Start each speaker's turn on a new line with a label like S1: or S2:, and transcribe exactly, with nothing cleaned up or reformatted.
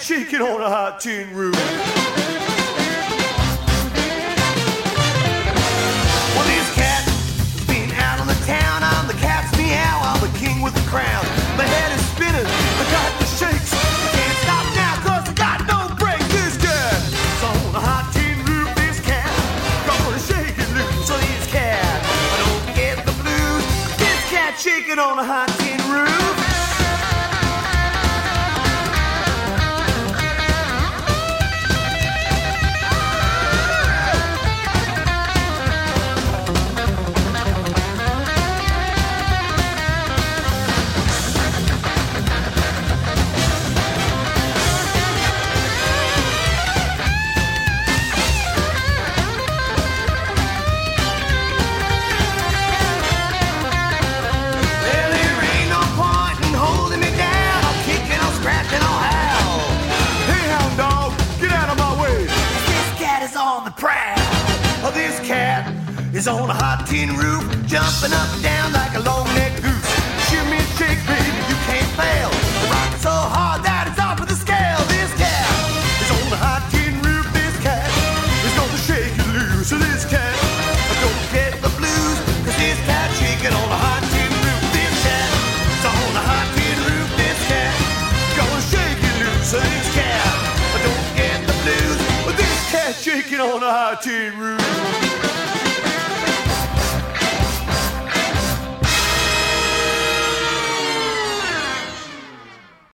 S1: shaking on a hot tin roof. Well, this cat has been out on the town. I'm the cat's meow. I'm the king with the crown. My head is spinning. I got the shakes. I can't stop now cause I got no break. This cat is on a hot tin roof. This cat gonna shake it loose. So this cat, I don't get the blues. This cat shaking on a hot tin roof. This cat is on a hot tin roof, jumping up and down like a long-necked goose. Shimmy and shake, baby, you can't fail. Rocking so hard that it's off of the scale. This cat is on a hot tin roof. This cat is gonna shake you loose. So this cat, don't get the blues, cause this cat shaking on a hot tin roof. This cat is on a hot tin roof. This cat gonna shake you loose. So this cat, don't get the blues, but this cat shaking on a hot tin roof.